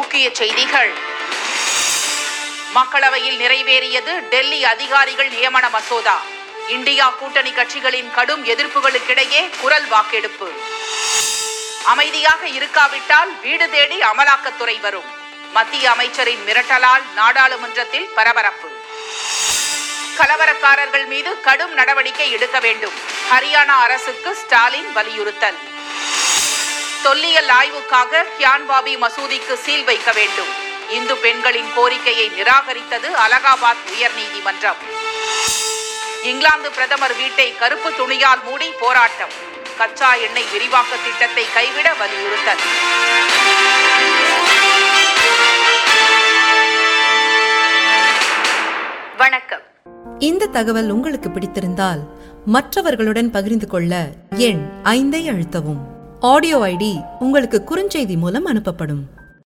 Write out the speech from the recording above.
முக்கிய செய்திகள். மக்களவையில் நிறைவேறியது டெல்லி அதிகாரிகள் நியமன மசோதா. இந்தியா கூட்டணி கட்சிகளின் கடும் எதிர்ப்புகளுக்கிடையே குரல் வாக்கெடுப்பு. அமைதியாக இருக்காவிட்டால் வீடு தேடி அமலாக்கத்துறை வரும். மத்திய அமைச்சரின் மிரட்டலால் நாடாளுமன்றத்தில் பரபரப்பு. கலவரக்காரர்கள் மீது கடும் நடவடிக்கை எடுக்க வேண்டும். ஹரியானா அரசுக்கு ஸ்டாலின் வலியுறுத்தல். தொல்லியல் ஆய்வுக்காக கியான்பாபி மசூதிக்கு சீல் வைக்க வேண்டும். இந்து பெண்களின் கோரிக்கையை நிராகரித்தது அலகாபாத் உயர்நீதிமன்றம். இங்கிலாந்து பிரதமர் வீட்டை கருப்பு துணியால் மூடி போராட்டம். கச்சா எண்ணெய் விரிவாக்க திட்டத்தை கைவிட வலியுறுத்தல். வணக்கம். இந்த தகவல் உங்களுக்கு பிடித்திருந்தால் மற்றவர்களுடன் பகிர்ந்து கொள்ள எண் 5 அழுத்தவும். ஆடியோ ஐடி உங்களுக்கு குறுஞ்செய்தி மூலம் அனுப்பப்படும்.